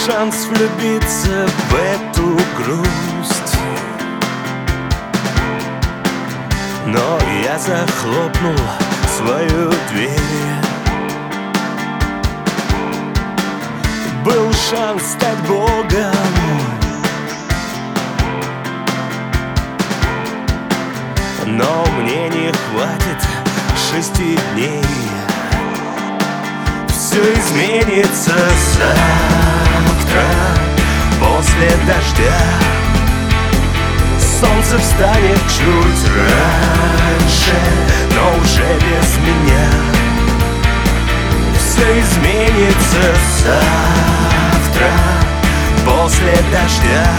шанс влюбиться в эту грусть, но я захлопнул свою дверь. Был шанс стать Богом, но мне не хватит 6 дней. Все изменится завтра после дождя. Солнце встанет чуть раньше, но уже без меня. Все изменится завтра после дождя.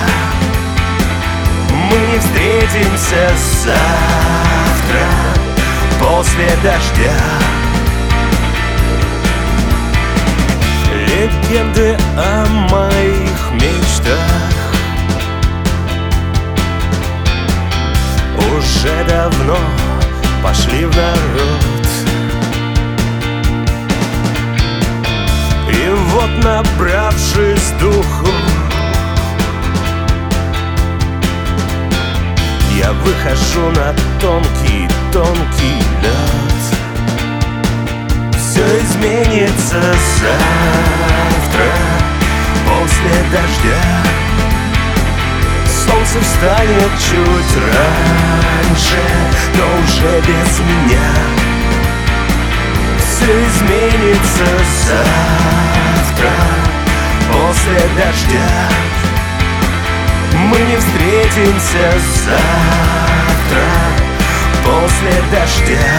Мы не встретимся завтра после дождя. Легенды о моих мечтах уже давно пошли в народ. И вот, набравшись духу, я выхожу на тонкий, тонкий лед. Все изменится завтра после дождя. Солнце встанет чуть раньше, но уже без меня. Все изменится завтра после дождя. Мы не встретимся завтра после дождя.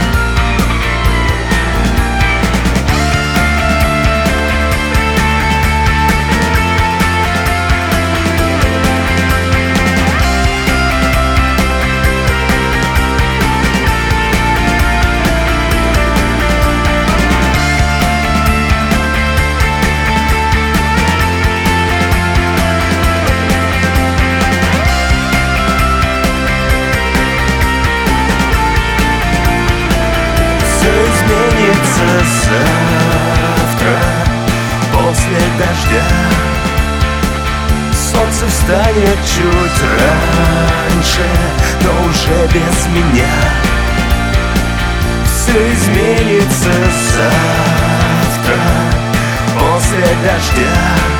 Завтра после дождя. Солнце встанет чуть раньше, но уже без меня. Все изменится завтра после дождя.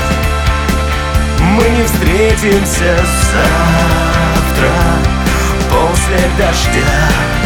Мы не встретимся завтра после дождя.